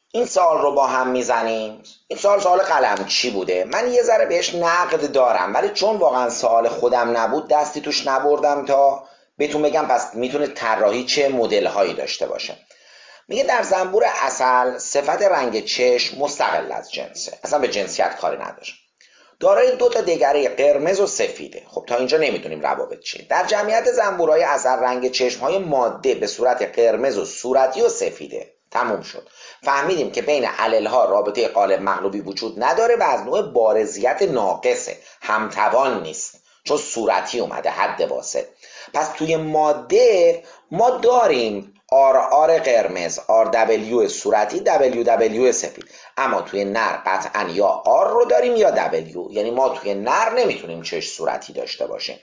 این سوال رو با هم میزنیم. این سوال قلمچی بوده، من یه ذره بهش نقد دارم، ولی چون واقعا سوال خودم نبود دستی توش نبردم تا بهتون بگم پس میتونه طراحی چه مدل هایی داشته باشه. میگه در زنبور عسل صفت رنگ چشم مستقل از جنسه، اصلا به جنسیت کاری نداره، دارای دو تا دگره قرمز و سفیده. خب تا اینجا نمیدونیم روابط چیه. در جمعیت زنبورهای عسل رنگ چشمهای ماده به صورت قرمز و صورتی و سفیده. تموم شد. فهمیدیم که بین عللها رابطه قالب مغلوبی وجود نداره و از نوع بارزیت ناقصه، همتوان نیست، چون صورتی اومده حد واسط. پس توی ماده ما داریم آر قرمز، RW صورتی، WW سفید، اما توی نر قطعا یا آر رو داریم یا W، یعنی ما توی نر نمیتونیم چشم صورتی داشته باشیم.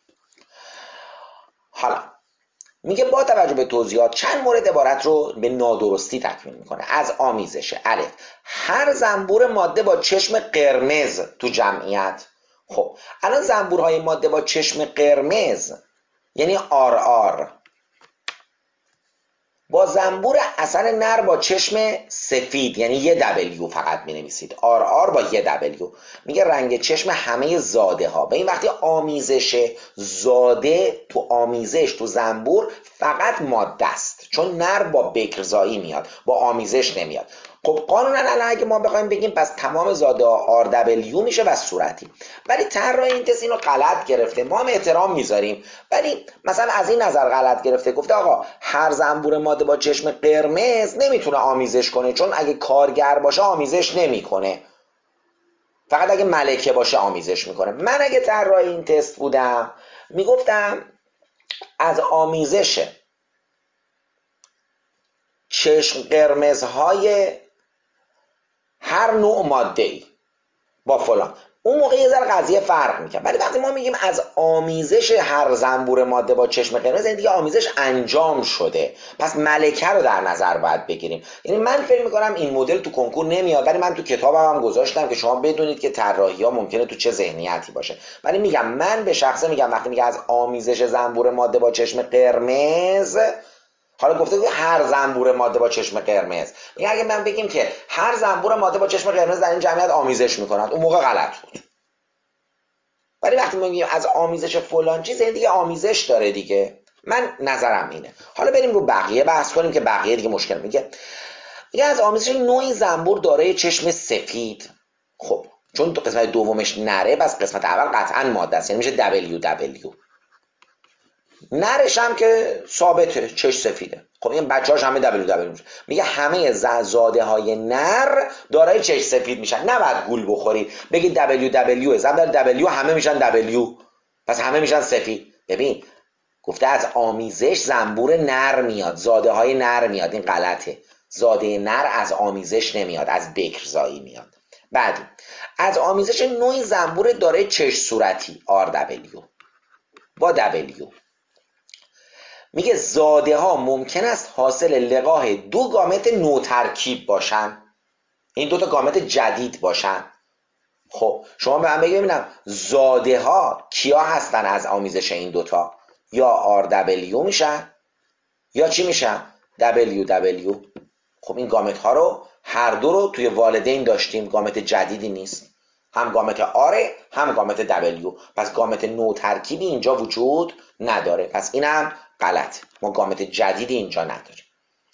حالا میگه با توجه به توضیحات چند مورد عبارت رو به نادرستی تکمیل میکنه. از آمیزش: الف، هر زنبور ماده با چشم قرمز تو جمعیت. خب الان زنبورهای ماده با چشم قرمز یعنی آر با زنبور عسل نر با چشم سفید یعنی یه W فقط می نویسید، آر با یه W. میگه رنگ چشم همه زاده ها. به این وقتی آمیزش زاده تو آمیزش تو زنبور فقط ماده است، چون نر با بکرزایی میاد، با آمیزش نمیاد. خب قانونا الان اگه ما بخوایم بگیم پس تمام زاده ها RW میشه و صورتی، ولی طراح این تست اینو غلط گرفته. ما هم احترام میذاریم، ولی مثلا از این نظر غلط گرفته، گفته آقا هر زنبور ماده با چشم قرمز نمیتونه آمیزش کنه، چون اگه کارگر باشه آمیزش نمیکنه، فقط اگه ملکه باشه آمیزش میکنه. من اگه طراح این تست بودم میگفتم از آمیزش چشم قرمزهای هر نوع ماده ای با فلان، اون موقع یه ذره قضیه فرق میکنه. ولی وقتی ما میگیم از آمیزش هر زنبور ماده با چشم قرمز، یعنی دیگه آمیزش انجام شده، پس ملکه رو در نظر باید بگیریم. یعنی من فکر میکنم این مدل تو کنکور نمیاد، ولی من تو کتابم هم گذاشتم که شما بدونید که طراحی ها ممکنه تو چه ذهنیتی باشه. ولی میگم من به شخصه میگم وقتی میگه از آمیزش زنبور ماده با چشم قرمز، حالا گفته که هر زنبور ماده با چشم قرمز، یعنی اگه من بگیم که هر زنبور ماده با چشم قرمز در این جمعیت آمیزش میکنند، اون موقع غلط بود. ولی وقتی میگیم از آمیزش فلان چیز، این دیگه آمیزش داره دیگه. من نظرم اینه. حالا بریم رو بقیه بحث کنیم که بقیه دیگه مشکل. میگه از آمیزش نوعی زنبور دارای چشم سفید. خب چون تو قسمت دومش نره، پس قسمت اول قطعا ماده است، یعنی میشه WW. نرش هم که ثابته چشم سفیده. خب این بچه‌هاش همه WW میشه. میگه همه زاده های نر دارای چشم سفید میشن. نباید گول بخوری بگید WW زن W همه میشن W، پس همه میشن سفید. ببین گفته از آمیزش زنبور نر میاد، زاده های نر میاد، این غلطه. زاده نر از آمیزش نمیاد، از بکرزایی میاد. بعد از آمیزش نوعی زنبور دارای چشم صورتی RW با W. میگه زاده ها ممکن است حاصل لقاح دو گامت نوترکیب باشن، این دوتا گامت جدید باشن. خب شما به من بگید ببینم زاده ها کیا هستن از آمیزش این دوتا؟ یا RW میشن یا چی میشن؟ WW. خب این گامت ها رو هر دو رو توی والدین داشتیم، گامت جدیدی نیست، هم گامت آره هم گامت W، پس گامت نوترکیبی اینجا وجود نداره، پس اینم غلط، ما گامت جدیدی اینجا نداریم.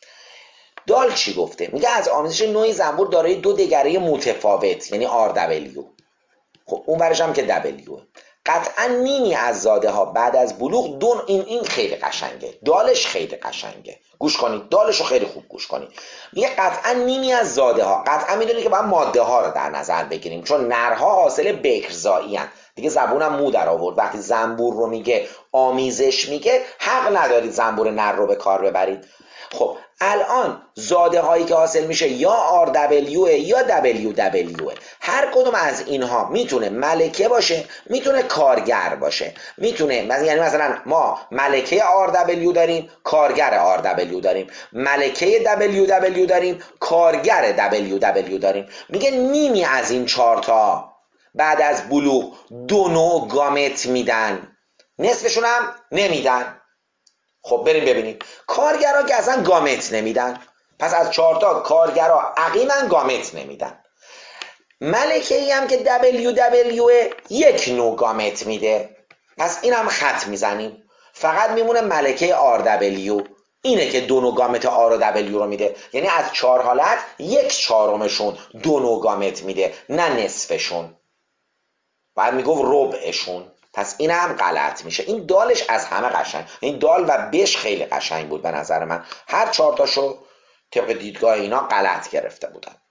دال چی گفته؟ میگه از آمیزش نوعی زنبور دارای دو دگره متفاوت یعنی RW. خب اون ورش هم که W. قطعا نیمی از زاده ها بعد از بلوغ دون این خیلی قشنگه، دالش خیلی قشنگه، گوش کنید دالش رو خیلی خوب گوش کنید. میگه قطعا نیمی از زاده ها، قطعا میدونید که باید ماده ها رو در نظر بگیریم، چون نرها حاصل بکرزایی هن. دیگه زبونم مو در آورد، وقتی زنبور رو میگه آمیزش میگه حق ندارید زنبور نر رو به کار ببرید. خب الان زاده هایی که حاصل میشه یا RW یا WW. هر کدوم از اینها میتونه ملکه باشه، میتونه کارگر باشه، میتونه یعنی مثلا ما ملکه RW داریم، کارگر RW داریم، ملکه WW داریم، کارگر WW داریم. میگه نیمی از این چارتا بعد از بلوغ دو نوع گامت میدن، نصفشون هم نمیدن. خب بریم ببینیم. کارگران که اصلا گامت نمیدن، پس از 4 تا کارگرا عقیمن گامت نمیدن. ملکه ای هم که WW یک نوع گامت میده، پس اینم خط میزنیم، فقط میمونه ملکه RW، اینه که 2 نوع گامت R و W رو میده. یعنی از 4 حالت 1/4شون 2 نوع گامت میده، نه نصفشون، باید میگفت ربعشون. پس این هم غلط میشه. این دالش از همه قشنگ، این دال و بش خیلی قشنگ بود به نظر من. هر 4 تاشو طبق دیدگاه اینا غلط گرفته بودن.